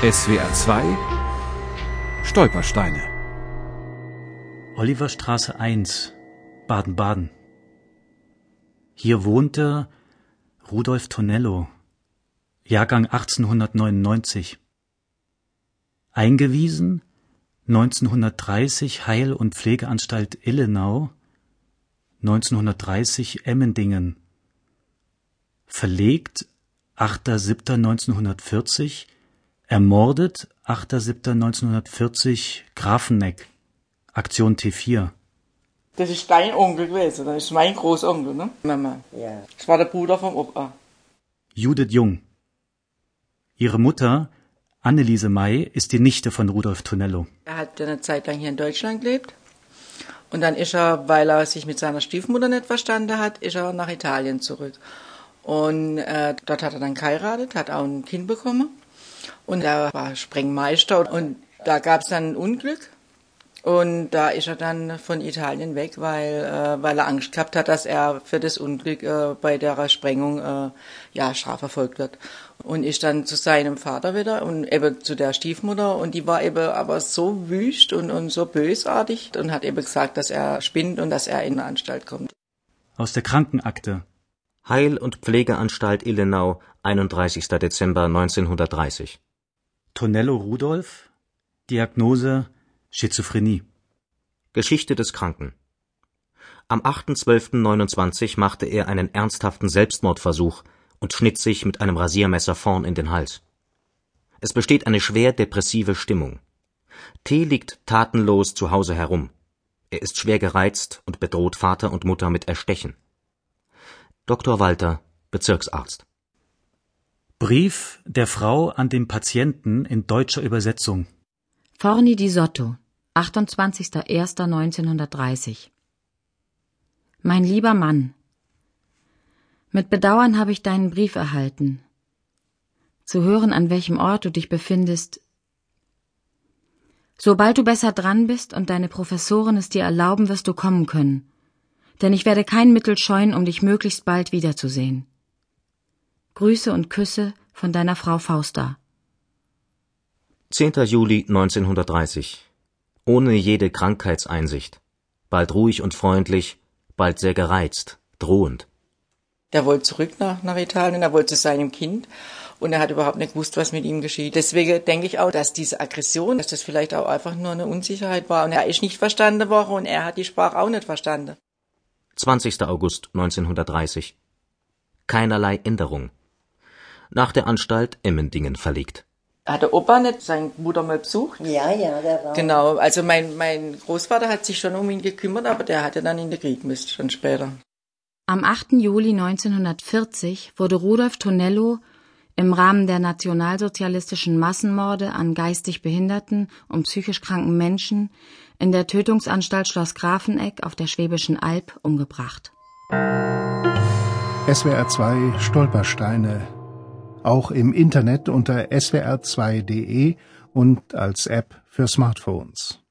SWR 2 Stolpersteine. Oliverstraße 1, Baden-Baden. Hier wohnte Rudolf Tonello, Jahrgang 1899. Eingewiesen 1930 Heil- und Pflegeanstalt Illenau, 1930 Emmendingen. Verlegt 8.7.1940, ermordet 8.7.1940 Grafenegg, Aktion T4. Das ist dein Onkel gewesen, das ist mein Großonkel, ne? Mama. Ja. Das war der Bruder vom Opa. Judith Jung. Ihre Mutter, Anneliese May, ist die Nichte von Rudolf Tonello. Er hat eine Zeit lang hier in Deutschland gelebt. Und dann ist er, weil er sich mit seiner Stiefmutter nicht verstanden hat, ist er nach Italien zurück. Und dort hat er dann geheiratet, hat auch ein Kind bekommen. Und er war Sprengmeister. Und da gab es dann ein Unglück. Und da ist er dann von Italien weg, weil er Angst gehabt hat, dass er für das Unglück bei der Sprengung strafverfolgt wird. Und ist dann zu seinem Vater wieder und eben zu der Stiefmutter. Und die war eben aber so wüst und so bösartig und hat eben gesagt, dass er spinnt und dass er in eine Anstalt kommt. Aus der Krankenakte. Heil- und Pflegeanstalt Illenau, 31. Dezember 1930. Tonello Rudolf, Diagnose Schizophrenie. Geschichte des Kranken. Am 8.12.29 machte er einen ernsthaften Selbstmordversuch und schnitt sich mit einem Rasiermesser vorn in den Hals. Es besteht eine schwer depressive Stimmung. T. liegt tatenlos zu Hause herum. Er ist schwer gereizt und bedroht Vater und Mutter mit Erstechen. Dr. Walter, Bezirksarzt. Brief der Frau an den Patienten in deutscher Übersetzung. Forni di Sotto, 28.01.1930. Mein lieber Mann, mit Bedauern habe ich deinen Brief erhalten. Zu hören, an welchem Ort du dich befindest. Sobald du besser dran bist und deine Professoren es dir erlauben, wirst du kommen können. Denn ich werde kein Mittel scheuen, um dich möglichst bald wiederzusehen. Grüße und Küsse von deiner Frau Fausta. 10. Juli 1930. Ohne jede Krankheitseinsicht. Bald ruhig und freundlich, bald sehr gereizt, drohend. Der wollte zurück nach Italien, er wollte zu seinem Kind und er hat überhaupt nicht gewusst, was mit ihm geschieht. Deswegen denke ich auch, dass diese Aggression, dass das vielleicht auch einfach nur eine Unsicherheit war und er ist nicht verstanden worden und er hat die Sprache auch nicht verstanden. 20. August 1930. Keinerlei Änderung. Nach der Anstalt Emmendingen verlegt. Hat der Opa nicht seinen Bruder mal besucht? Ja, der war. Genau, also mein Großvater hat sich schon um ihn gekümmert, aber der hatte dann in den Krieg müsst, schon später. Am 8. Juli 1940 wurde Rudolf Tonello im Rahmen der nationalsozialistischen Massenmorde an geistig behinderten und psychisch kranken Menschen in der Tötungsanstalt Schloss Grafenegg auf der Schwäbischen Alb umgebracht. SWR 2 Stolpersteine. Auch im Internet unter swr2.de und als App für Smartphones.